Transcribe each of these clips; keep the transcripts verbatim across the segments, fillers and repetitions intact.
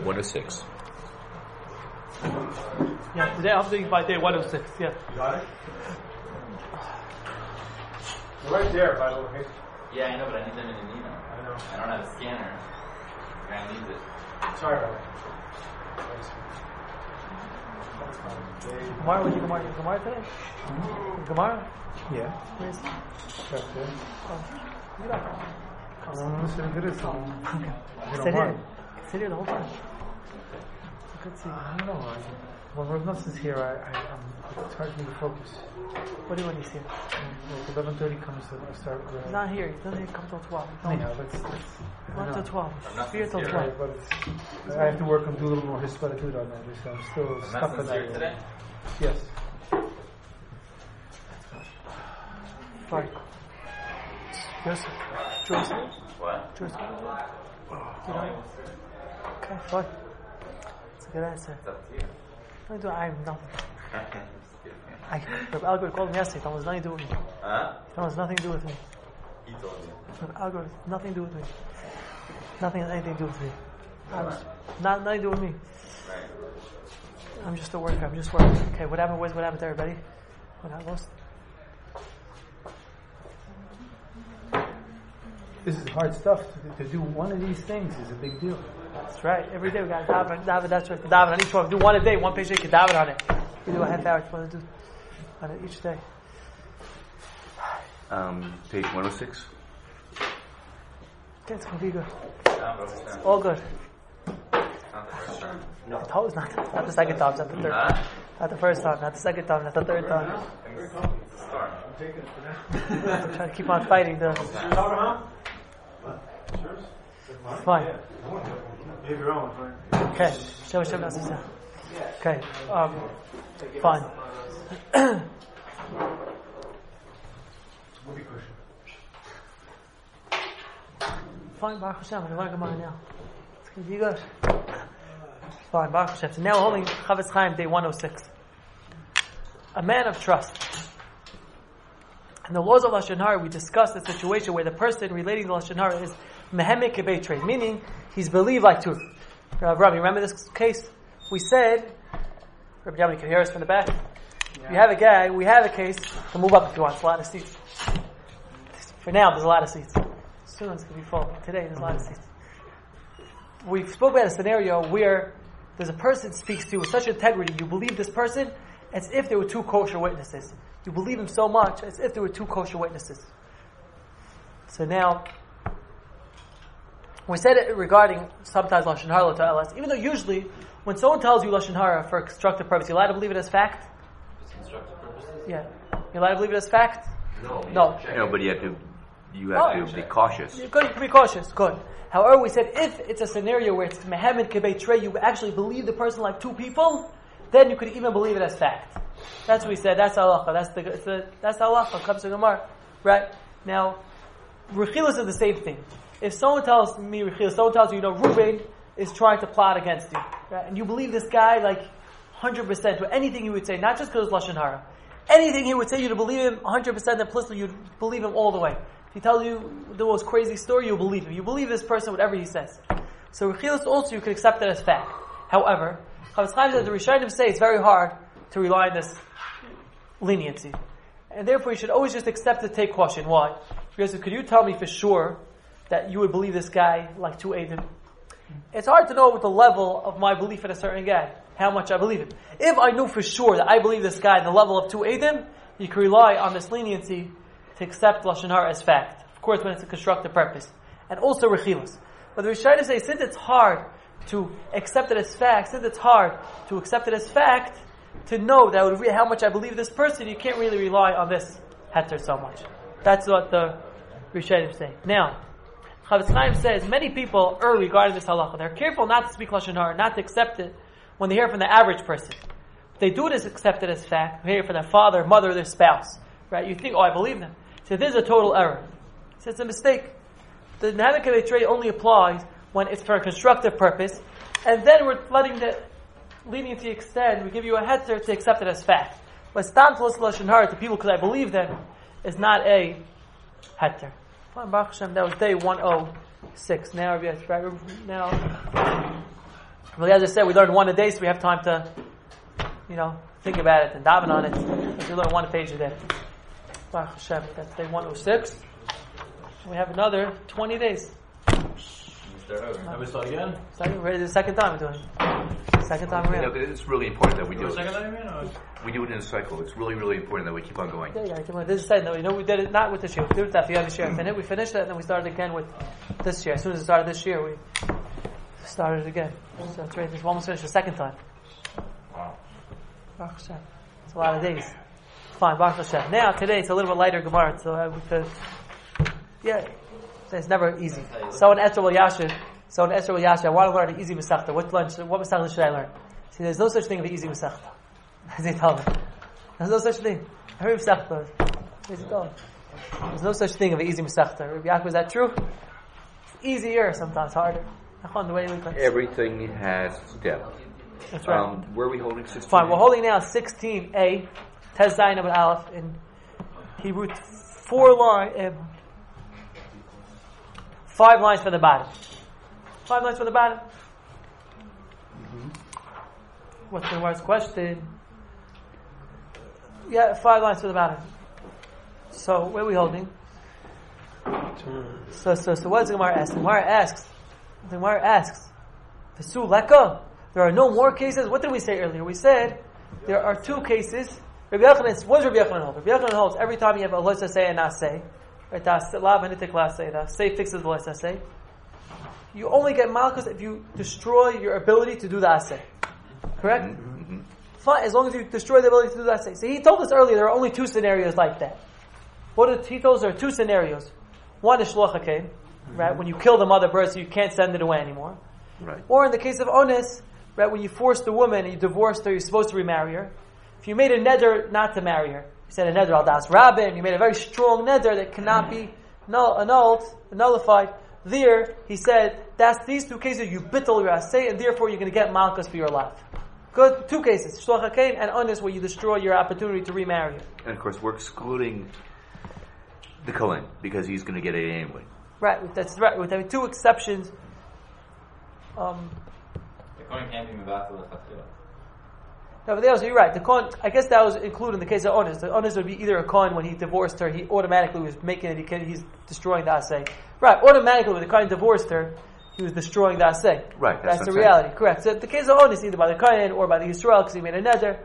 one oh six. Yeah, today I'm doing by day one oh six. Yeah. You got it? You're right there, by the way. Yeah, I know, but I need them in an email. I know. I don't have a scanner. The guy needs it. Sorry about that. Gemara, was you Gemara? Gemara today? Mm-hmm. Gemara? Yeah. Where's? That's it. Oh, you don't know. I don't know if it is so. Okay. You Sit don't here. mind. Sit here the whole time. Good to see you. I don't know. I, when Rav Nelson's here, I, I, um, it's hard for me to focus. What do you want to see? Well, eleven thirty comes to I start. Uh, He's not here. He doesn't come till twelve. Anyhow, that's, that's I Not don't till know. twelve. not Here till sincere, twelve. Right, but it's, I have to work and do a little more hisparatut on that. So I'm still I'm stuck not on sincere that. today. Yes. Fine. Joseph. Joseph. What? Joseph. You know? Okay, fine. That's a good answer. It's up to you. Nothing to do. I have nothing. Just kidding. I, Rabbi Algor called me yesterday. That was nothing to do with me. Huh? That was nothing to do with me. He told you. Rabbi Algor, nothing to do with me. Nothing has anything to do with me. I was not nothing to do with me. Right. I'm just a worker. I'm just working. Okay, what happened? What happened to everybody? What I lost? This is hard stuff. To, to do one of these things is a big deal. That's right. Every day we got to daven. Daven. That's right. Daven on each one. Do one a day. One page you can daven on it. We do a half hour. Want to do on it each day. Um, page one oh six. Okay, it's gonna be good. Not the All good. first time. No, it's not. Not the second time. Not the third. Huh? Not the first time. Not the second time. Not the third time. It's a start. Trying to keep on fighting the. Fine. You have your own, right? Okay. Show us something. Okay. Um. Fine. Fine, Baruch Hashem. I'm going to learn now. It's going to be good. Fine, Baruch Hashem. So now we're holding Chavetz Chaim, day one oh six. A man of trust. In the laws of Lashon Hara, we discussed a situation where the person relating to Lashon Hara is mehemek kebeitrei, meaning he's believed like truth. Uh, Rabbi, remember this case? We said, Rabbi Yamini, can you hear us from the back? Yeah. You have a guy, we have a case, to move up if you want, it's a lot of seats. For now, there's a lot of seats. Soon it's going to be full. Today, there's a lot of seats. We spoke about a scenario where there's a person speaks to you with such integrity, you believe this person as if there were two kosher witnesses. You believe him so much as if there were two kosher witnesses. So now, we said it regarding sometimes Lashon Hara to us, even though usually when someone tells you Lashon Hara for constructive purpose, you're allowed to believe it as fact? Just constructive purposes? Yeah. You're allowed to believe it as fact? No. No. No, but you have to, you have Oh, to be cautious. You're good, you can be cautious, good. However, we said if it's a scenario where it's mehemet kebeitrei, you actually believe the person like two people, then you could even believe it as fact. That's what we said. That's halacha. That's the, it's the that's halacha. Comes to Gemara, right? Now, rechilas is the same thing. If someone tells me rechilas, someone tells you, you know, Reuben is trying to plot against you, right? And you believe this guy like one hundred percent with anything he would say, not just because it's Lashon Hara. Anything he would say, you'd believe him one hundred percent implicitly. You'd believe him all the way. If he tells you the most crazy story, you believe him. You believe this person, whatever he says. So rechilas also you could accept it as fact. However, Chavetz Chaim says the Rishonim say it's very hard to rely on this leniency. And therefore you should always just accept it, take caution. Why? Because could you tell me for sure that you would believe this guy like two Eidim? It's hard to know what the level of my belief in a certain guy, how much I believe him. If I knew for sure that I believe this guy in the level of two Eidim, you can rely on this leniency to accept Lashon Hara as fact. Of course, when it's a constructive purpose. And also rechilas. But the Rishonim say, since it's hard to accept it as fact, since it's hard to accept it as fact, to know that would re- how much I believe this person, you can't really rely on this heter so much. That's what the Rishonim say. Now, Chavetz Chaim says many people err regarding this halacha. They're careful not to speak Lashon Hara, not to accept it when they hear it from the average person. They do this accept it as fact. They hear it from their father, mother, their spouse. Right? You think, oh, I believe them. So this is a total error. So it's a mistake. The Mehemet kebeitrei only applies when it's for a constructive purpose, and then we're letting the leniency extend. We give you a heter to accept it as fact. But stam to listen Lashon Hara to people because I believe them is not a heter. Fine, Baruch Hashem, that was day one oh six. Now, yes, right now, Well, as I said, we learned one a day, so we have time to, you know, think about it and daven on it. If you learn one page a day. Baruch Hashem, that's day one oh six. We have another twenty days. Start over. Have we start again? Second, ready the second time we're doing it. Second time You know, around. it's really important that we do The second it. time, you mean? Or? We do it in a cycle. It's really, really important that we keep on going. Yeah, yeah, come on. This is said, no, you know, we did it not with this year. We did it with that this year. Fin- We finished it, and then we started again with this year. As soon as it started this year, we started again. So that's right. It's almost finished the second time. Wow. Baruch Hashem. It's a lot of days. Fine, Baruch Hashem. Now, today, it's a little bit lighter Gemara, so I would, uh, yeah, it's never easy. So in Esra Yashir, so in Esra Yashir, I want to learn an easy Masechta. What lunch, what Masechta should I learn? See, there's no such thing as an easy Masechta. As he told me. There's no such thing. Every Masechta. As he told me. There's no such thing of an easy Masechta. Rabbi Yaakov, is that true? It's easier, sometimes harder. The way we look. Everything has depth. That's right. Um, where are we holding sixteen? Fine, we're holding now sixteen A, Tez Zayin Amud Aleph, in Hebrew, four lines, um, five lines from the bottom. Five lines from the bottom. Mm-hmm. What's the worst question? Yeah, five lines from the bottom. So, where are we holding? So, so, so what's the Gemara asking? The Gemara asks, the Gemara asks, V'su leka? There are no more cases. What did we say earlier? We said there are two cases. Rabbi Yochanan, what does Rabbi Yochanan hold? Rabbi Yochanan holds every time you have a loisa say and naseh, right? The lav hanitik laseh, the say fixes the loisa say. You only get malchus if you destroy your ability to do the aseh. Correct? Mm-hmm. Fine, as long as you destroy the ability to do the aseh. So he told us earlier there are only two scenarios like that. What did he told us? There are two scenarios. One is shloch hakein, right? When you kill the mother bird, so you can't send it away anymore. Right. Or in the case of onis, right, when you forced the woman and you divorced her, you're supposed to remarry her. If you made a neder not to marry her, you said a neder al das rabbin, you made a very strong neder that cannot be null, annulled, nullified. There, he said, that's these two cases you bittul your asay, and therefore you're going to get malchus for your life. Good, two cases, shloch hakein and onis, where you destroy your opportunity to remarry her. And of course, we're excluding the Kohen because he's going to get it anyway. Right, that's right. With having two exceptions. Um, The Kohen can't be mevatel l'chatchila. No, but they also, you're right. The Kohen, I guess that was included in the case of Onis. The Onis would be either a Kohen when he divorced her, he automatically was making it, he can, he's destroying the Aseh. Right, automatically when the Kohen divorced her, he was destroying the Aseh. Right, that's, that's the what I'm reality. Correct. So the case of Onis, either by the Kohen or by the Yisrael, because he made a neder.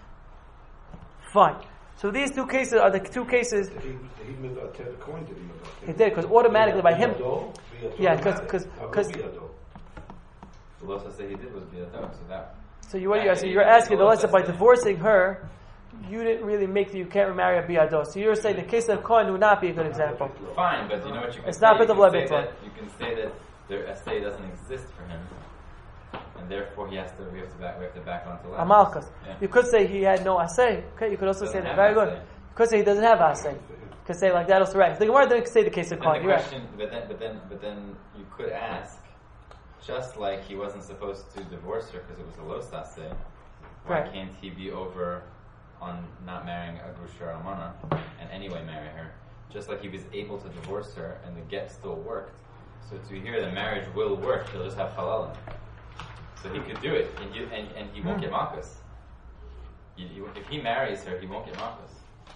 Fine. So these two cases are the two cases. He, he made a ten coin, did he make a He did, because automatically by him. Biyado, biyado Yeah, automatic. because How because about biyado? The losa say he did was biyado, so that. so you what you so you're asking the lesson by divorcing her, you didn't really make the you can't remarry a biyado. So you're saying the case of Kohen would not be a good example. Fine, but you know what you can It's say? not You bit of can say Leviton. that- You can say that their essay doesn't exist for him, and therefore he has to. We have to back. We have to back onto left. Amalkas. Yeah. You could say he had no asay. Okay, you could also say Doesn't that. have Very good. asay. You could say he doesn't have asay. You could say like that also right. The Gemara didn't say the case of Then Kohen. the You're right. question, but then, but then, but then you could ask, just like he wasn't supposed to divorce her because it was a losase, why Right. can't he be over on not marrying a grusha almana and anyway marry her? Just like he was able to divorce her and the get still worked. So to hear the marriage will work, he'll just have halal. So he could do it, and he, and, and he won't get malchus. You- you- If he marries her, he won't get malchus.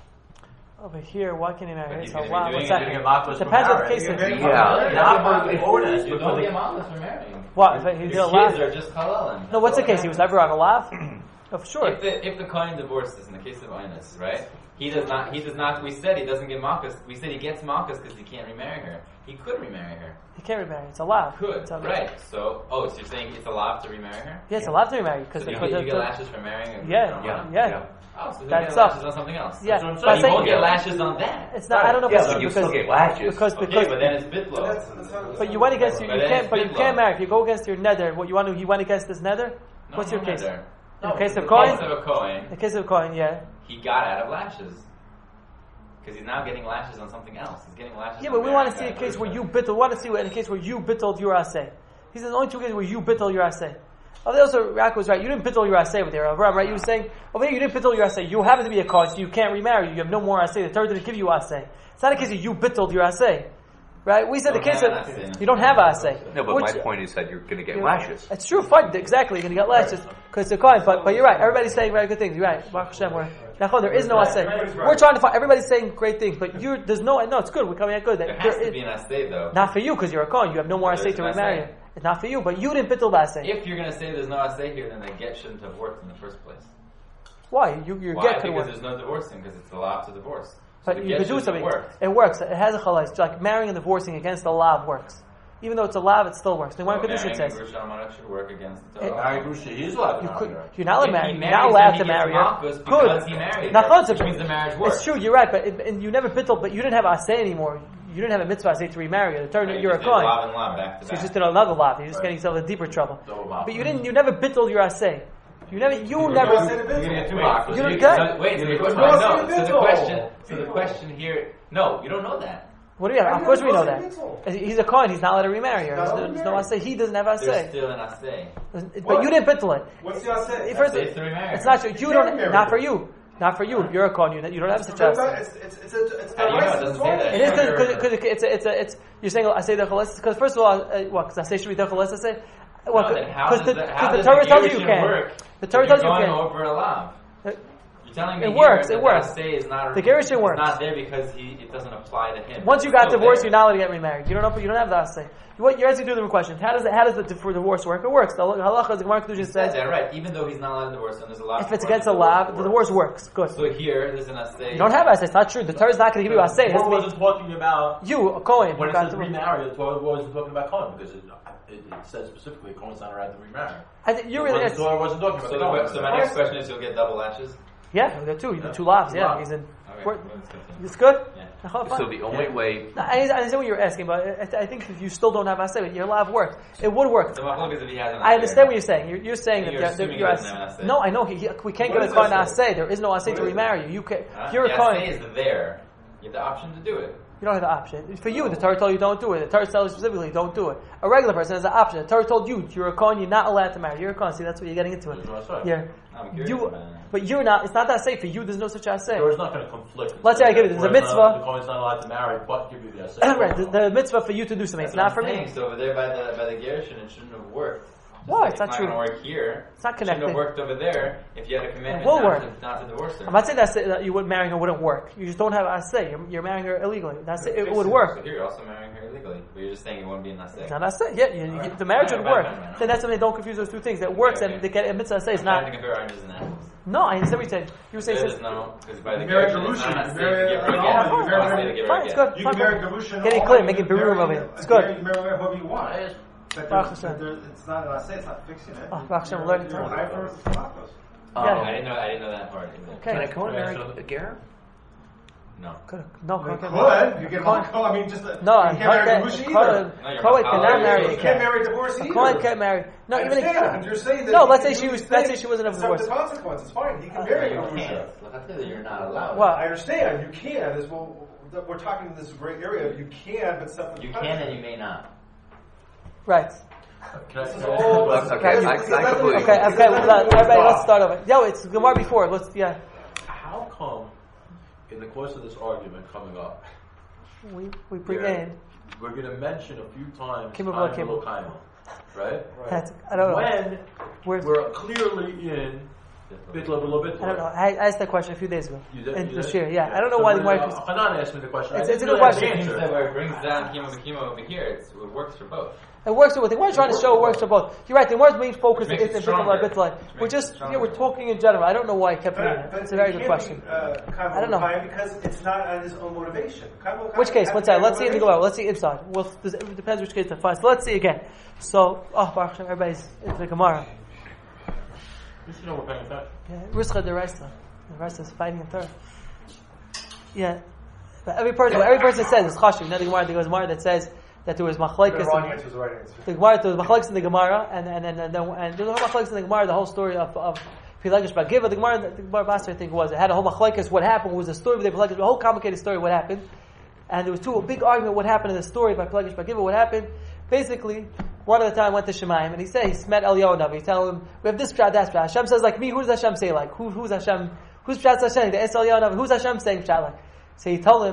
Over here, why can he marry? But he's So gonna be wow, doing what's it that? during a malchus for Depends what the marriage. case is. Yeah. Not for the ordinance, you don't get malchus for marrying. What? If he His did a kids lav? are just halal. No, what's the case? He was never on a lav. Oh, for sure. If the if the Kohen divorces in the case of Inus, right? He does not. He does not. We said he doesn't get malchus. We said he gets malchus because he can't remarry her. He could remarry her. He can't remarry. It's a lav. Could It's a, right? So oh, so you're saying it's allowed to remarry her? Yeah, it's a lav to remarry because So you, the, get, the, you get the, lashes for marrying a yeah, Yeah. yeah. Yeah. Oh, so he'll That's get up. lashes on something else. Yeah. That's what I'm But saying. I You think- won't get lashes on that. It's not. I don't know if Yeah, it's but true you because still get lashes. because Okay, because but then it's bitlo. but you went against your, But you then can't it's but you bidlo. can't marry if you go against your nether. What you want to he went against this nether. No, What's no, your no, case? there. In the case of In Kohen? the case of a Kohen, The case of Kohen, yeah. he got out of lashes. Because he's now getting lashes on something else. He's getting lashes Yeah, on but we want to see marrying a case that where person. you bittle. We want to see in a case where you bittled your asay. He says the only two cases where you bittle your asay. Oh, they also Rak was right. You didn't bittle your asay over there, Avraham, right? You were saying over there you didn't bittle your asay. You happen to be a Kohen, so you can't remarry. You have no more asay. The Torah didn't give you asay. It's not a case of you bittled your asay. right? We said the Don't kids have said, an asay. you don't have asay. No, but Which- my point is that you're going to get you're- lashes. It's true, fine, exactly. You're going to get lashes because it's a coin. But but you're right. Everybody's saying very good things. You're right. Baruch Hashem, we're, Nachon, there is no asay. Everybody's right. We're trying to find. Everybody's saying great things, but you're there's no. No, it's good. We're coming out good. There has There to is- be an asay though. Not for you because you're a coin. You have no more There's asay to an remarry. asay. It's not for you, but you didn't bittul asay. If you're going to say there's no asay here, then the get shouldn't have worked in the first place. Why? You your Why? get could Because work. there's no divorcing, because it's the law to divorce. So But the you get could do shouldn't have something. worked. It works. It has a chalais. Like marrying and divorcing against the lav works. Even though it's a lav, it still works. The one So Kedusha marrying says. Gerusha Almanach should work against the It- Torah. Marry Grusha, he's allowed to You marry could, her. you're not allowed to If marry. he You're not marries, allowed then to he marry gets her. malchus Good. because he married Now, her, concept- which means the marriage works. It's true. You're right, but and you never bittul, but you didn't have asay anymore. You didn't have a mitzvah asay to remarry her. It turned Right, you're a just did coin. lav and lav back to So you back. just did another lav. You're just Right. getting yourself in deeper trouble. Double lav. But you didn't. You never bittul your asay. You never. You You're never. gonna say the You're going to get bittul. two Wait, boxes. You don't You- get- So, wait, so the You- question, No, no, it's so a the bittul. question, so the Bittul. question here, no, you don't know that. What do you have? How Of do course you we know know that. it's a bittul? He's a coin. He's not allowed to remarry her. He's not There's no, allowed to there's no marry. asay. He doesn't have There's asay. still an asay. But What? you didn't bittul it. What's the asay? First, Asay is to remarry it's her. not true. You You don't. can't marry Not her. for you. Not for you. You're a coin. You you don't have such a asay. It's, it's, it's, a, it's How do you know? It doesn't say that. It is because it's a, it's a, it's you're saying I say the cholesterol because first of all, uh, what? Because I say should be the cholesterol. Say, well, No, then how because does the, the, how the does Torah the tells you you Gerushin can. work The if Torah you're tells you you going can. over a lav? Uh, You're telling me It here works, that it works. the asay is not The Gerushin it's works. not there because he it doesn't apply to him. Once you It's got still divorced, there. you're not allowed to get remarried. You don't know. You don't have the asay. What you're asking two different questions. How does it, how does the for divorce work? It works. The halacha, the Gemara Kedusha He says says, that, right? Even though he's not allowed to divorce, and there's a lot. if it's against a lav, the divorce works. Good. So here, there's an asay. You don't have asay. It's not true. The Torah is not going to give you asay. It has Torah to be wasn't talking about you, a Kohen. when who it got says divorced. remarry. The Torah wasn't talking about Cohen because it, it, it says specifically Cohen's not allowed to remarry. I think you The really. Torah- the Torah wasn't talking So, about the, Cohen. so my next question is, you'll get double lashes. Yeah, the two, the two lavs. Yeah, Lav. he's in. Okay, We're- let's continue. It's good. Yeah. Nachon, So fine. the only way, No, I, I understand what you're asking, but I, I think if you still don't have asay, but your lav works. It would work. So my is if he has an I asay understand or what you're saying. You're, you're saying You're that assuming you're, he doesn't have an asay. no, I know. He, he, we can't What get a is coin asay? asay. There is no asay What to is remarry you. You can. Huh? You're the a coin. asay is there. You have the option to do it. You don't have the option. For you, the Torah told you don't do it. The Torah tells you specifically don't do it. A regular person has the option. The Torah told you you're a coin. You're not allowed to marry. You're a coin. See, that's what you're getting into. It. That's what I said. Yeah. I'm curious You, about it. but you're not. It's not that safe for you. There's no such asay. Torah's not going to conflict. Let's say I give you- there's a Torah's not- mitzvah. The Cohen's not allowed to marry, but give you the assay. right. The, the mitzvah for you to do something. It's That's not what for I'm me. saying. So over there by the by the Gerushin, it shouldn't have worked. Just Why? like It's not true. It's not going to work here. It's not It shouldn't connected. have worked over there if you had a commandment It will not, work. To, not to divorce her. I'm not saying that's, that you would marrying her wouldn't work. You just don't have asay. You're, you're marrying her illegally. That's it. It Fix would So work. here you're also marrying her illegally, but you're just saying it wouldn't be an asay. It's not asay. Yeah, you, you, the marriage would Right, work. right, right, right. So that's something. Don't confuse those two things. That works Okay, and okay. they get a mitzvah asay. It's I'm not. trying to compare oranges and apples. No, I understand what you're saying. You were saying. There since- is no, because by the You marry Gerushin, it's Gerushin, not you asay to marry give her a an get. almond, you It's marry- asay to give her Fine, a it's get. good. You Fine, can marry fine. Gerushin. Getting all clear, you making can berurah marry- of it. It's you good. marry- You marry whoever you want. But Baruch there's, Hashem. there, it's not an assay, it's not fixing it. Oh, Baruch Hashem, You're- learning you're Torah. high for Malchus. um, Yeah. I didn't know. I didn't know that part. Either. Okay. can I come and Okay, marry so- a Ger? No. Could- No, You Kohen could, can't- you can Kohen- Malchus, I mean, just, uh, No, you can't marry Kohen- Gerushin Kohen- either. No, you're Kohen not. cannot Oh, marry You a can't cat. marry a divorce A either. Kohen can't marry. No, I even a understand. You're saying that No, he let's can say she do was- his let's thing, say she wasn't a accept divorce. the consequences. Fine, he can Uh, marry You Gerushin. can't. You're not allowed. What? I understand. You can. This, well, th- we're talking in this gray area. You can, but stuff. You can and you may not. Right. Can I- This is can I- all- Okay, Okay, I, you- I completely. Okay, okay, let, everybody, let's start over. Yo, it's Gemara before. Let's, yeah. How come, in the course of this argument coming up, We we bring Yeah. in. we're going to mention a few times Kimmel Chaim Kimmel. Elokaim, right? That's, I don't know. When Where's, we're clearly in Bitla Below Bitla. I don't know. I, I asked that question a few days ago. You did, in you the did? shir, yeah. I don't know why the Gemara. Gemara. Hanan asked me the question. It's- I it's a didn't good really have question. the It seems answer. that where it brings down chemo and chemo over here, it's, it works for both. It works with. We're trying to show it works for both. You're right. The more main focus Which is makes in it Bittul stronger. Bittul. Which We're makes just it yeah. We're stronger. talking in general. I don't know why I kept reading it. But It's a very it good can't question. Be, uh, kind of I don't know. Chaim because it's not on his own motivation. Kind of Which case? has One to be second. Let's see in the motivation. Gemara. Let's see inside. Well, it depends which case to find. So let's see again. So, oh, Baruch Hashem, everybody's into the Gemara. Just, you know, we're paying attention. Yeah, Rischa the Reisla. The Reisla is fighting in Torah. Yeah, but every person, every person says it's chashuv. You know the Gemara, the Gemara that says that there was The machlekes. wrong in- answer is the right answer. The Gemara, there was machlekes in the Gemara, and and and and, and, and there's a whole machlekes in the Gemara. The whole story of of Pilagish Bagiva. The Gemara, the Gemara Basra, I think it was. It had a whole machlekes. What happened was a story with the Pilagish, a whole complicated story. What happened? And there was two a big argument. What happened in the story by Pilagish Bagiva? What happened? Basically, one at a time went to Shemaim, and he said he met Eliyahu Navi. He tell him, "We have this pshat, that pshat." Hashem says like me. Who does Hashem say like? Who who's Hashem? Who's pshat Hashem? The Eliyahu Navi. Who's Hashem saying pshat like? So he told him,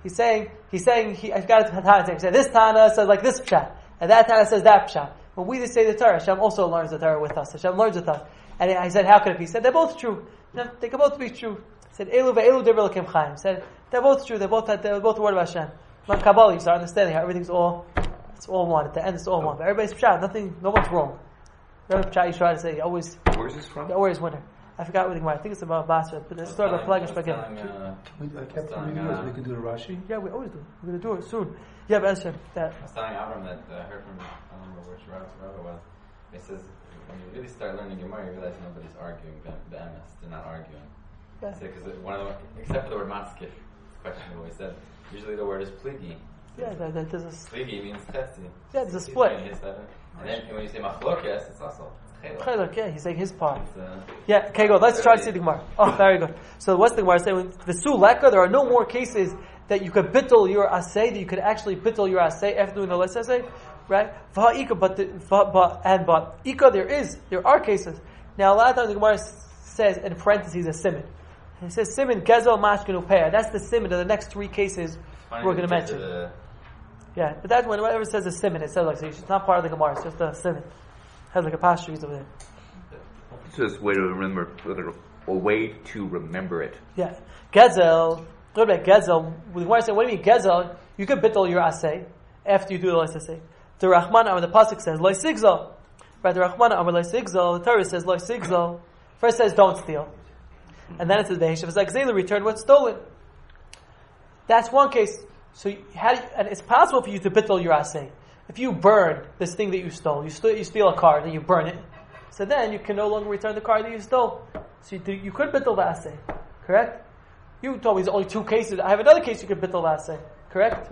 He's saying, he's saying, he, I've got to he said, this Tana says like this pshat, and that Tana says that pshat. When we just say the Torah, Hashem also learns the Torah with us. Hashem learns with us. And I said, how could it be? He said, they're both true. No, they can both be true. He said, Elu ve'elu divrei Elokim Chaim. He said, they're both true. They're both, they're both the word of Hashem. Like Kabbalah, you start understanding how everything's all, it's all one. At the end, it's all one. But everybody's pshat. Nothing, no one's wrong. Every pshat you try to say, always, Where's this from? always winner. I forgot what the Gemara. I think it's about Basra, but it's story about Flagish Bagel. We, I kept telling, telling you uh, we can do the Rashi. Yeah, we always do. We're going to do it soon. Yeah, but Hashem, that. I was telling Avram that uh, I heard from, I don't remember which rabbi it was. He says, when you really start learning Gemara, you realize nobody's arguing the, the M S. They're not arguing. Yeah. Because one of the, except for the word matzkif, it's questionable. He said, usually the word is pligi. Yeah, that, that, there's a, Pligi means chetzi. yeah, there's a split. And then when you say machlokes, it's also it's chiluk. Chiluk, yeah, he's saying his part. It's, uh, Yeah, okay, good. Let's try to see the Gemara. Oh, very good. So what's the Gemara saying? The Suleka, there are no more cases that you could bittul your asay, that you could actually bittul your asay after doing the less asay, right? V'ha'ika, but, the, v'ha, but, and but, ika, there is, there are cases. Now, a lot of times the Gemara says, in parentheses, a siman. It says, siman, gezel, mashkin, upeah. That's the siman of the next three cases we're going to mention. The, Yeah, but that's when whenever it says a siman, it says like, so it's not part of the Gemara, it's just a siman. It has like a pastures over there. It's just a way to remember, a way to remember it. Yeah. Gezel, what about Gezel? The Gemara says, what do you mean Gezel? You could bittul your asay after you do the last asay. The Rahman Amar, the Pasuk says, Lo sigzal. Right, the Rahman Amar, Lo sigzal. The Torah says, Lo sigzal. First says, don't steal. And then it says, Ve'eshav. It's like Zayla, return what's stolen. That's one case. So, you, how do you, and it's possible for you to bittul your asay. If you burn this thing that you stole, you, st- you steal a car, then you burn it. So then you can no longer return the car that you stole. So you, you could bittul the asay, correct? You told me there's only two cases. I have another case you could bittul the asay, correct?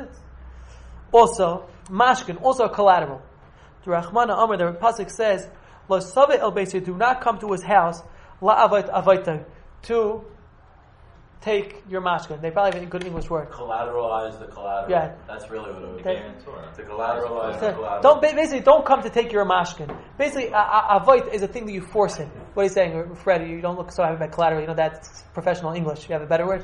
Also, mashkin, also a collateral. The Rahman Amar, the pasuk says, "Lo save el beis," do not come to his house, la avait avaita, to take your mashkin. They probably have a good English word. Collateralize the collateral. Yeah. That's really what it would They- be. To collateralize the So, collateral. don't ba- basically don't come to take your mashkin. Basically, a, a, avoit is a thing that you force in. What are you saying, Fred? You don't look so happy about collateral. You know that's professional English. You have a better word.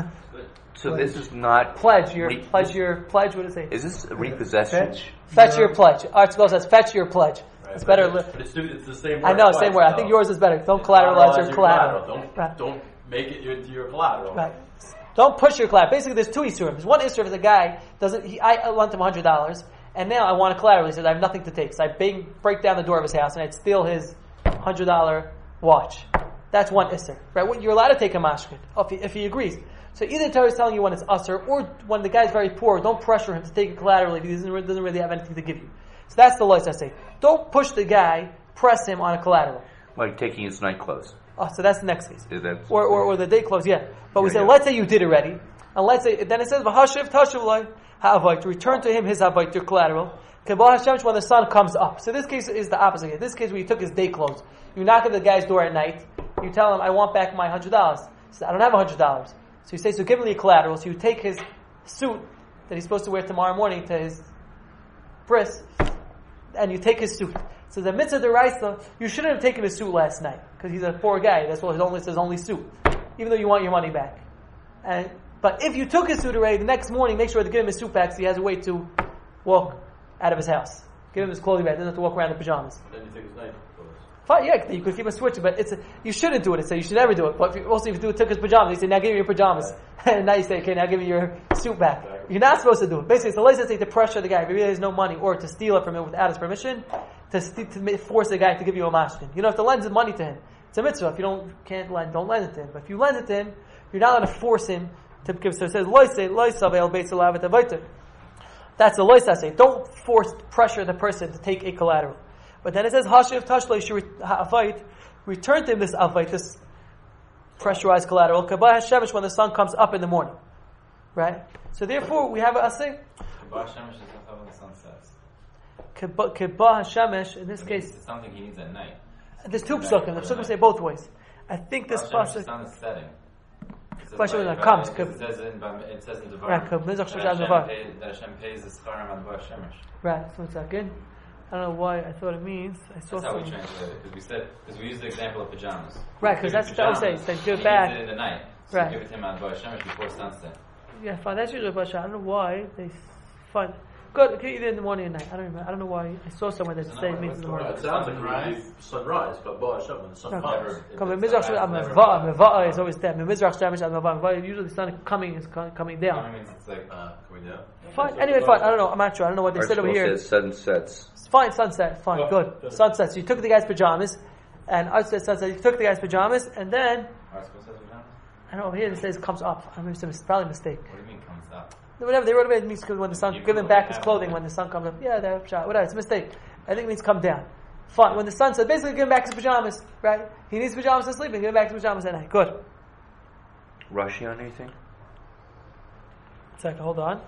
So this is not Pledge your re- pledge your pledge. What does it say? Is this a repossession? Fetch. Fetch your pledge. Art Scroll says fetch your pledge. Right, It's but better. It's, but it's, it's the same word. I know, twice, same word. I though. think yours is better. Don't collateralize your collateral. Don't, Right. don't make it your, your collateral. Right. Don't push your collateral. Basically, there's two isurim. There's one isurim is a guy doesn't. He, I lent him one hundred dollars, and now I want a collateral. He says I have nothing to take, so I bang, break down the door of his house and I'd steal his one hundred dollar watch. That's one isur, right? Well, you're allowed to take a mashkin if he, if he agrees. So either the Torah is telling you when it's usur, or when the guy's very poor, don't pressure him to take a collateral if he doesn't, doesn't really have anything to give you. So that's the lois I say. Don't push the guy, press him on a collateral. Like taking his night clothes. Oh, so that's the next case. Is that Or, or, or the day close, yeah. But we Yeah, say, yeah. let's say you did already, and let's say, then it says, v'hashiv tashiv loy ha'avayt, return to him his havayt, your collateral, k'bal Hashem, when the sun comes up. So this case is the opposite. In this case, where you took his day clothes, you knock at the guy's door at night, you tell him, I want back my one hundred dollars. He says, I don't have one hundred dollars. So you say, so give him the collateral, so you take his suit that he's supposed to wear tomorrow morning to his bris, and you take his suit. So the mitzvah deraisa, you shouldn't have taken his suit last night because he's a poor guy. That's what his only his only suit, even though you want your money back. And but if you took his suit already, the next morning make sure to give him his suit back so he has a way to walk out of his house. Give him his clothing back. Doesn't have to walk around in pajamas. Then you take his night clothes. Fine, yeah, you could keep him switching, but it's a, you shouldn't do it. It's a, you should never do it. But if you, also, if you do it, took his pajamas, you say, now give me your pajamas. And now you say, okay, now give me your suit back. You're not supposed to do it. Basically, it's the license to pressure the guy if he really has no money, or to steal it from him without his permission, to, st- to ma- force the guy to give you a mashkin. You don't have to lend his money to him. It's a mitzvah. If you don't can't lend, don't lend it to him. But if you lend it to him, you're not allowed to force him to give. So it says, loise, loise, avel, beis, alavet, avaita. That's the lois I say. Don't force pressure the person to take a collateral. But then it says, hashiv tashlei ha'avait, return to him this avait, this pressurized collateral, kabah hashemesh, when the sun comes up in the morning. Right? So therefore, we have a asay. Kabah Shemesh is not when the sun sets. Kabah hashemesh, in this It case, means it's something he needs at night. there's two psukim. The psukim say both ways. I think this Kabah Shemesh, the pasuk, sun is setting. It says Question by- when it comes, It kab- says in, it says in Devarim Right, kab- that Mizrach Shlosh Hashem Devar. pay- that Hashem pays the scharim on Kabah Shemesh. right, so one second. I don't know why I thought it means. I saw That's how we something. translate it. Because we said, because we used the example of pajamas. Right, 'cause Give him that's what I was saying. pajamas, Said give it he back. needs it in the night. So Right. give it to him on Kabah Shemesh before sunset. Yeah, fine. That's usually a Basha. I don't know why they fine. Good. Okay, either in the morning or night. I don't remember. I don't know why. I saw somewhere that So said no, it means in the morning. It sounds like Sunrise. sunrise. sunrise, but Bo Hashem, when the sun No. comes. Come If in it's Mizrach sunrise, Shemashim, never Meva'ah, comes. Meva'ah is always there. Mizrach Shemashim, Meva'ah. Usually the sun coming is co- coming No, down. it means it's like Uh, coming down. Fine. Anyway, fine. I don't know. I'm not sure. I don't know what they said over Archibald here. says sun sets. Fine. Sunset. Fine. Oh, Good. good. Sunset. So you took the guy's pajamas, and I said sunset. You took the guy's pajamas, and then Article says pajamas? I don't know. Over here it says comes up. I mean, it's a- probably a mistake. What do you mean comes up? Whatever they wrote it, it means when the sun, You give him put back it his down. clothing when the sun comes up. Yeah, they're shot. Whatever, it's a mistake. I think it means come down. Fine. When the sun said, basically give him back his pajamas, right? He needs pajamas to sleep, and give him back his pajamas at night. Good. Rashi on anything? Second, hold on.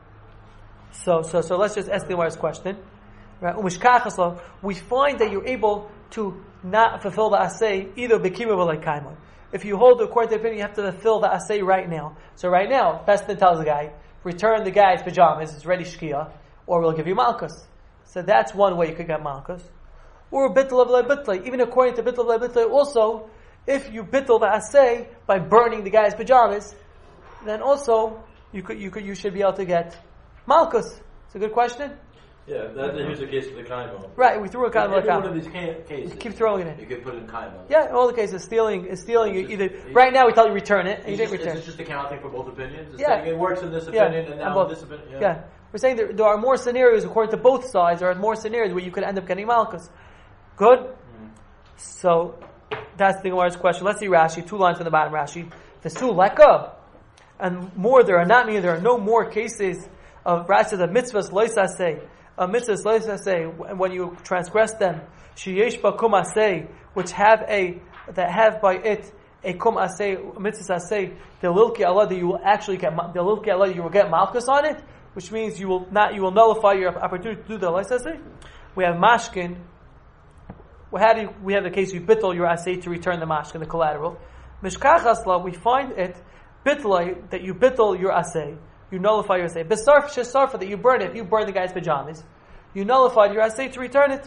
So, so, so let's just ask the Gemara's question. Right? Umishkachaslo, we find that you're able to not fulfill the asay either b'kiva or like kaima. If you hold the according to the opinion, you have to fulfill the asay right now. So right now, Bestin tells the guy, return the guy's pajamas, it's ready shkia, or we'll give you malchus. So that's one way you could get malchus. Or bittul of bittul. Even according to bittul of bittul, also, if you bittul the asay by burning the guy's pajamas, then also you could you could you should be able to get malchus. It's a good question. Yeah, that, here's the case for the kaimo. Right, we threw a In kind every of one of these ca- cases, You keep throwing it in. You could put in kaimo. Yeah, in all the cases, stealing is stealing. You It's either just- right now we tell you return it, and you It's didn't just, return. it's just accounting for both opinions. It's Yeah. saying it works in this Yeah, opinion and and now both. this opinion. Yeah. Yeah. We're saying there, there are more scenarios according to both sides. There are more scenarios where you could end up getting malchus. Good. Mm. So that's the Gemara's question. Let's see Rashi. Two lines from the bottom. Rashi. V'su leka, and more. There are not many. There are no more cases of Rashi says a mitzvahs loisasei. A mitzvahs loisasei when you transgress them. Sheyesh bakum asei, which have a that have by it a kum asay, mitzvah asay, the lilki Allah that you will actually get, the lilki Allah you will get malchus on it, which means you will not, you will nullify your opportunity to do the Allah asay. We have mashkin. Well, how do you, we have the case you bittul your asay to return the mashkin, the collateral. Mishkach asla, we find it bittul that you bittul your asay, you nullify your asay. Besarf shesarfa that you burn it. If you burn the guy's pajamas, you nullified your asay to return it.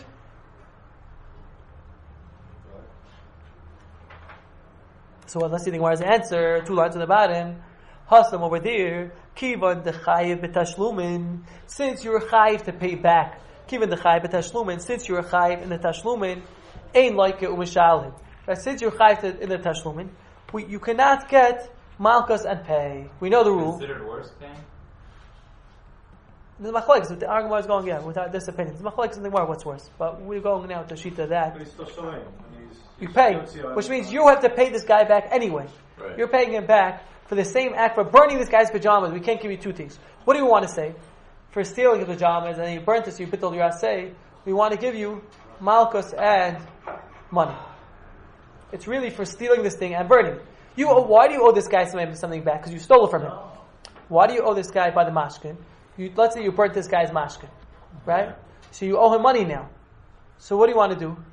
So well, let's see the Gemara's answer. Two lines on the bottom. Hasam over there. Kivan the chayiv b'tashlumin. Since you're chayiv to pay back. Kivan the chayiv b'tashlumin. Since you're chayiv in the tashlumin, ain't like it umishalim. Right? Since you're chayiv in the tashlumin, we, you cannot get malchus and pay. We know the rule. Considered worse paying? The machlekes, the argument is going yeah without this opinion. The machlekes in the Gemara, what's worse? But we're going now to shita that. But he's still showing him. And he's, You he's pay, don't see how which it- means you have to pay this guy back anyway. Right. You're paying him back for the same act for burning this guy's pajamas. We can't give you two things. What do you want to say? For stealing his pajamas and then you burnt it, so you bittul your asay. We want to give you malchus and money. It's really for stealing this thing and burning. You owe, why do you owe this guy something, something back? Because you stole it from him. Why do you owe this guy by the mashkin? You, let's say you burnt this guy's mashkin, right? So you owe him money now. So what do you want to do?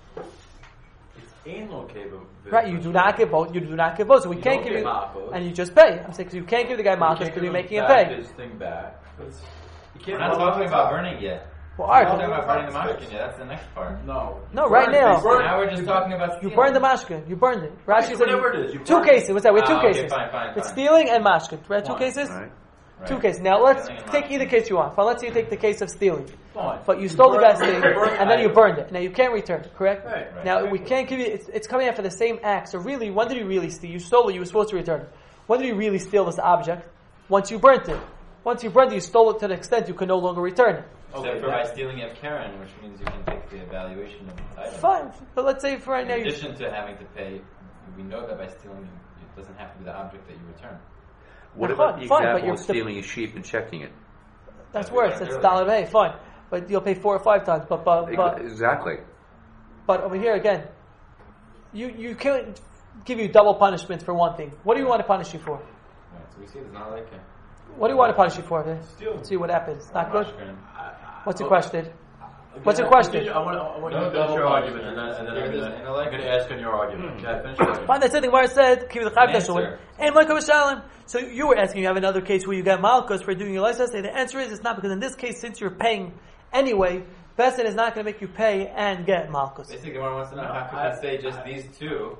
Ain't no cable. Right, you do not give both. You do not give both. So we You can't don't give get you, malchus. and you just pay. I'm saying because you can't give the guy You malchus can't because give you're making him back pay. his thing back. You We're can't not talking about burning yet. Well, We're all talking right. about burning the mashkin yet. That's the next part. No. No, right now. Burn- Now we're just talking about You stealing. burned the mashkin. You burned it. Rashi said whatever you- it is, you two burned cases. it. What's that? We have two Ah, okay, cases. fine, fine, It's fine. stealing and mashkin. Right? Two Fine. cases. Right. Right. Two cases. Now let's Stealing and take mashkin. either case you want. Fine. Let's say you take the case of stealing, Fine. but you stole the burned- best thing you burned and then you it. burned it. Now you can't return it. Correct? Right. Right. Now we can't give you. It's, it's coming out for the same act. So really, when did you really steal? You stole it. You were supposed to return it. When did you really steal this object? Once you burnt it. Once you burnt it, you stole it to the extent you could no longer return it. Except Okay, for by that- stealing it of Karen, which means you can take the evaluation of the item. Fine, but let's say for right now In you. addition to having to pay, we know that by stealing, it doesn't have to be the object that you return. What Fine, about the fine, but example you're of still- stealing a sheep and checking it? That's Like we worse. learned It's earlier. dollar pay. Fine, but you'll pay four or five times. But but but, Exactly. but over here again, you you can't give you double punishment for one thing. What do you want to punish you for? Right, so we see it's not like a What do you want to punish you for? Okay? Stealing. Let's see what happens. Not good. mashkin. What's your Oh. question? What's your Again, question? continue. I want, I want No you to finish double your argument, punishment. and then, and then There I'm is going an elect- to ask on your argument. Okay, finish your argument. Fine. That's it. The Gemara said, "Keep the chayv Answer. teshuvah." And like Shalom. So you were asking, you have another case where you get malchus for doing your license. The answer is, it's not, because in this case, since you're paying anyway, Besin is not going to make you pay and get malchus. Basically, Gemara wants to know how could I say just these two if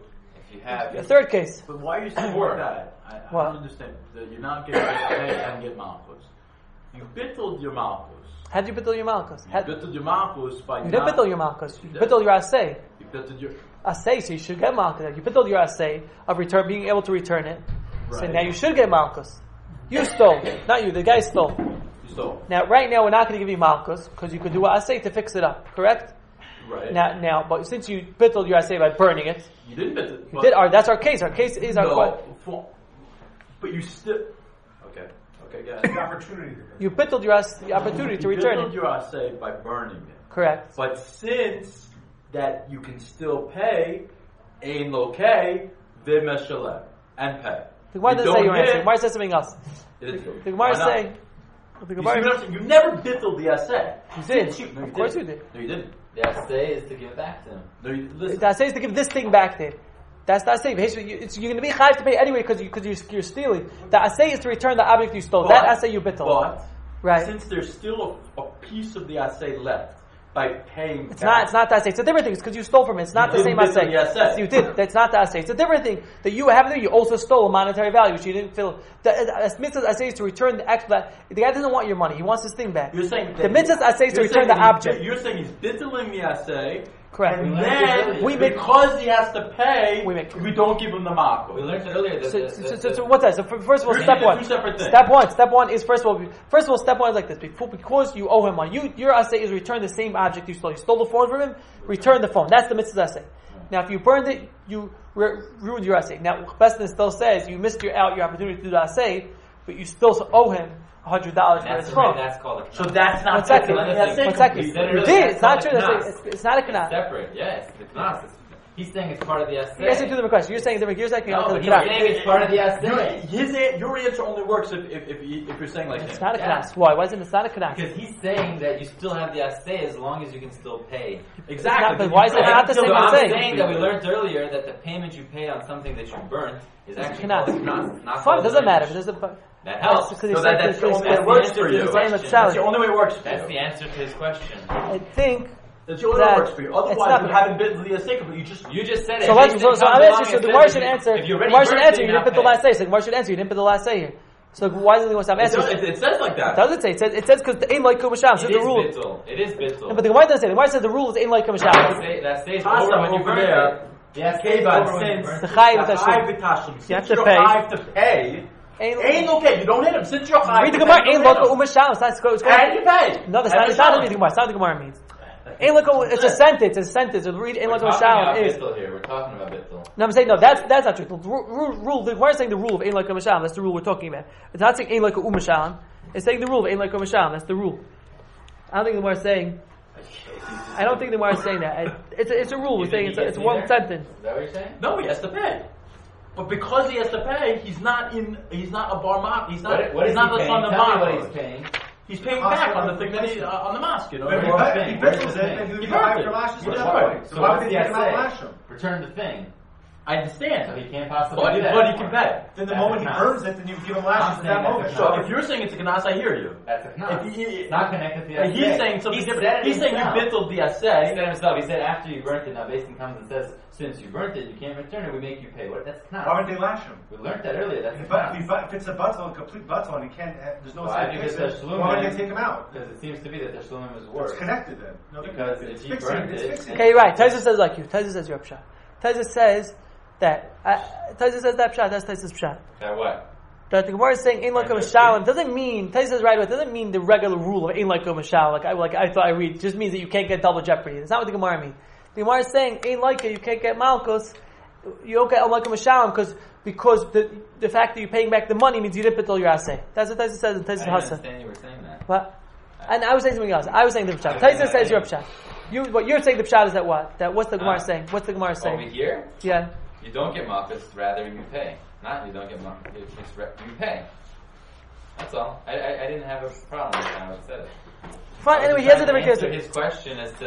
If you have A third case. But why are you saying that? I, I What? don't understand. That you're not getting pay and get malchus. You bittled your malchus. How did you bittul your malchus? You How- bittled your malchus by You not... didn't bittul your malchus. You bittul your asay. You bittled your... Asay, so you should get malchus. You bittul your asay of return, being able to return it. So Right. now you should get malchus. You stole, not you. The guy stole. You stole. Now, right now, we're not going to give you malchus because you could do a asay to fix it up. Correct? Right. Now, now, but since you bittul your asay by burning it, You didn't bittle. you did. Our, that's our case. Our case is our. No, que- for, but you still... Okay. Okay, go The ahead. opportunity. You bittled your as- the opportunity to You return bittled it. your assay by burning it. Correct. But since that you can still pay, ein lokay, v'meshalem, and pay. The Gemara You doesn't say don't your answer. hit- The Gemara says something else. It is- The Gemara is Why not? saying. The You, see Gemara. what I'm saying? You never bittled the assay. You did. Since you- no, you Of course didn't. you did. No, you didn't. The assay is to give it back to him. No, you, listen. The assay is to give this thing back there. That's the assay. You- it's- You're going to be chayav to pay anyway because you, cause you're, you're stealing. The assay is to return the object you stole. But- that assay you bittul. But Right. since there's still a, a piece of the assay left by paying It's back, not. It's not the assay. It's a different thing. It's because you stole from it. It's not You the same didn't assay. bittul the assay. It's- You did. That's not the assay. It's a different thing that you have there. You also stole a monetary value which you didn't fill. The uh, mitzvah's assay is to return the actual. The guy doesn't want your money. He wants his thing back. You're saying The mitzvah's assay is to you're return saying the that he's- object. You're saying he's bittling the assay. Correct. And We learned then, it We make- because he has to pay, We make- we don't give him the mark. We learned it earlier that So, the, so, the, so, the, so what's that? So f- first of all, You're step saying one. two separate things. Step one. Step one is first of all. First of all, step one is like this: Before- because you owe him money, you your assay is return the same object you stole. You stole the phone from him. Return the phone. That's the mitzvah assay. Now, if you burned it, you re- ruined your assay. Now, Bestin still says you missed your out your opportunity to do the assay, but you still owe him a hundred dollars for that's, his the way phone. that's called a So that's not One second. bittling the assay One second. completely. You Really, did. that's It's not not true. a That's knas. It's, it's not a It's knas. separate. Yes, the knas. It's- He's saying it's part of the assay. You answered two different questions. You're saying different. You're saying No, it's but a he's knas. saying it's part of the Your, assay. his, an- your answer only works if if, if, you, if you're saying like It's him. not a Yeah. knas. Why? Why isn't it? It's not a knas? Because he's saying that you still have the assay as long as you can still pay. Exactly. Not- but why is it not the So same I'm assay? saying that we learned earlier that the payment you pay on something that you burnt is actually knas. called a knas. Not Fine. called Doesn't a matter. knas. But there's a. That helps. Because So it's that, like- that's the it's- only way it's- it works the for answer you. to Same the with That's salad. the only way it works for That's you. the answer to his question. I think. That's the only way that it works for you. it's Otherwise, not- you haven't been to the assay, but you just You just said it. So If let's. they So, say so come I'm along answering. So and the said Gemara if should you- answer. If you The already Gemara should burnt answer. it, You now didn't put the pay. last say. So the Gemara should answer. You didn't put the last say here. So why does he want to stop it, answering? does, it, it says like that. Does it say? It says it says because the ain like kumasham. So It the is rule. bittul. It is bittul. No, but the Gemara doesn't say. The Gemara says the rule is ain like That kumasham. stay- That stays Awesome, over when you over burn there. it. Yes, Okay, stays but over when you since burn The it. chayiv the tashum. chayiv v'tashum, You have since to you're pay. chayiv to pay, ain't okay. You don't hit him. Since you're chayiv Read the to Gemara. pay, you Ain don't like hit him. umasham. It's not. It's going. And you pay. No, that's And not. the It's not shalom. reading the Gemara. It's not what the Gemara means. Ain like it's a sentence. It's a sentence. Read ain We're like talking about umasham is. bittul here. We're talking about bittul. No, I'm saying no. That's that's not true. The rule, rule the Gemara is saying the rule of ain like umasham. That's the rule we're talking about. It's not saying ain like umasham. It's saying the rule of ain like umasham. That's the rule. I don't think the Gemara is saying. I don't think the Gemara is saying that. I- It's a, it's a rule. We're You saying think it's, a, he it's gets one neither? sentence. Is that what you're saying? No, he has to pay. But because he has to pay, he's not in. He's not a bar mark. He's not. What, what he's is not he the paying? son of Tell me what Mark. he's paying. He's paying back on the thing that he, uh, on the mosque. You know. But if he Where's the bet- thing? he Where's bittles the it, thing? then he He would be high burnt for it. lashes. What's That's the the point? point. So So why what's would the they take him out assay? lash him? Return the thing. I understand. So he can't possibly But, do that. but he anymore. can pay. Then the That's moment a he knas. burns it, then you give him lashes I'm at that saying moment. that's a So knas. if you're saying it's a knas, I hear you. That's a knas. If he- It's not connected to the But assay. he's saying something He different. said it He's saying you himself. bittled the He said assay. it himself. He said after you burnt it, now Basin comes and says, since you burnt it, you can't return it. We make you pay. What? That's Why knas. would they lash him? We learned that earlier. That's If, knas. if, he, if it's a button, a complete button, he can't. Uh, there's no Well, way I to think fix it's it. a shlum Why would then. they take him out? Because it seems to be that the shlumim is It's worse. connected then. No, Because it's if you fixing. burnt It's it- fixing. Okay, you're right. Taisa says like you. Taisa says your pshat. Taisa says that. Uh, Taisa says that pshat. That's Taisa's pshat. That what? That the Gemara is saying "ein like a mashalim" doesn't mean Taisa says right away. It doesn't mean the regular rule of "ein like a mashalim." Like I like I thought I read. It just means that you can't get double jeopardy. That's not what the Gemara means. The Gemara is saying "ein like it." You can't get malchus. You don't get "ein like a mashalim" because because the the fact that you're paying back the money means you didn't put all your assay. That's what Taisa says in I Taisa's didn't hasa. understand you were saying that. What? And I was saying something else. I was saying the pshat. Taisa says your pshat. You what you're saying the pshat is that what? That what's the Gemara Uh, saying? What's the Gemara Over saying? here, Yeah. you don't get malchus, rather you pay. Not you don't get malchus, it's re- you pay. That's all. I, I, I didn't have a problem with how it said it. Fine. I was Anyway, he trying has a to different answer case. his question as to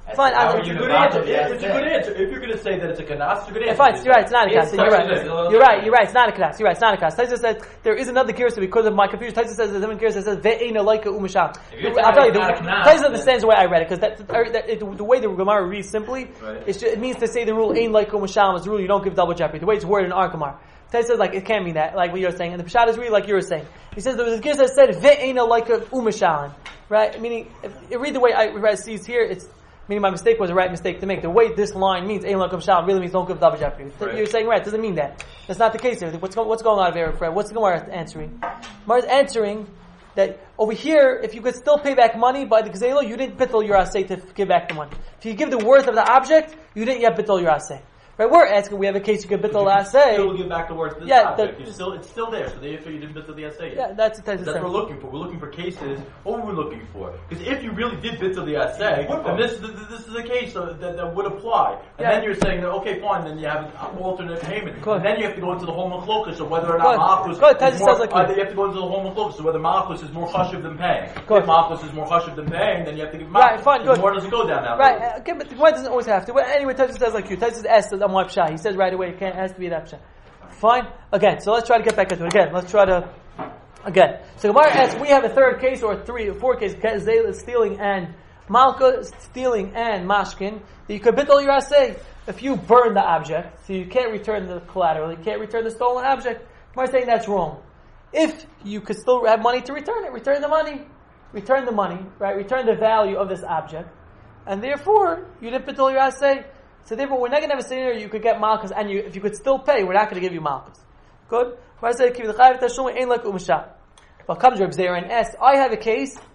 Fine, How I'm- are It's you a good not answer. to be It's a good answer. If you're going to say that it's a kanas, it's a good Yeah, answer. fine, you're right, it's not a It's knas. You're right. such a- You're right, you're right, it's not a knas. You're right, it's not a knas. Taisa says, there is another gear, so because of my confusion, Taisa says, there's another gear that says, ve'ena laika umasham. If you're I'll tell you, telling me it's not a knas, Taisa then- understands the way I read it, because that, that, it, the way the Gemara reads simply, Right. it's ju- it means to say the rule, ein laika umasham, is the rule you don't give double jeopardy. The way it's worded in our Gemara. Taisa says, like, it can't mean that, like what you're saying. And the Peshat is really like you were saying. He says, there was a gear that said, ve'ena laika umasham. Right? Meaning, if you read the way I read it here, it's, meaning my mistake was the right mistake to make. The way this line means "Ein lakum shal" really means don't give double jeopardy. Right. You're saying right, it doesn't mean that. That's not the case here. What's, go, what's going on over here, Fred? What's the Gemara answering? Gemara's answering that over here, if you could still pay back money by the gzela, you didn't bittul your asay to give back the money. If you give the worth of the object, you didn't yet bittul your asay. Right? We're asking, we have a case you could bittul the Still asay. give back the words to the Yeah, object. the- You still, it's still there. So therefore, you didn't bit to the essay. Yeah, that's what Taisa That's what we're says. looking for. We're looking for cases. What were we looking for? Because if you really did bit to the essay, then this, this is a case that, that, that would apply. And Yeah. then you're saying that, okay, fine, then you have an alternate payment. Good. And then you have to go into the whole machlokus of whether or Good. not Malchus Good. is Taisa more, sounds like uh, you. you have to go into the whole machlokus of whether Malchus is more chashiv than paying. Good. If Malchus is more chashiv than paying, then you have to give Right, Malchus. fine, Because good. more doesn't go down that Right, road. uh, okay, but the Gemara doesn't always have to. Well, anyway, Taisa says like you. Taisa says S, I'm wipe shah. He says right away, it can't, it has to be that pshat. Fine. Again, so let's try to get back into it. Again, let's try to, again. So Gemara asks, we have a third case or three or four cases, Zayla stealing and Malka stealing and Mashkin, that you could bittul your asay if you burn the object, so you can't return the collateral, you can't return the stolen object. Gemara saying that's wrong. If you could still have money to return it, return the money. Return the money, right? Return the value of this object. And therefore, you didn't bittul your asay. So therefore, we're not going to have a scenario you could get malchus, and you, if you could still pay, we're not going to give you malchus. Good? But comes Reb Zera and asks, I have a case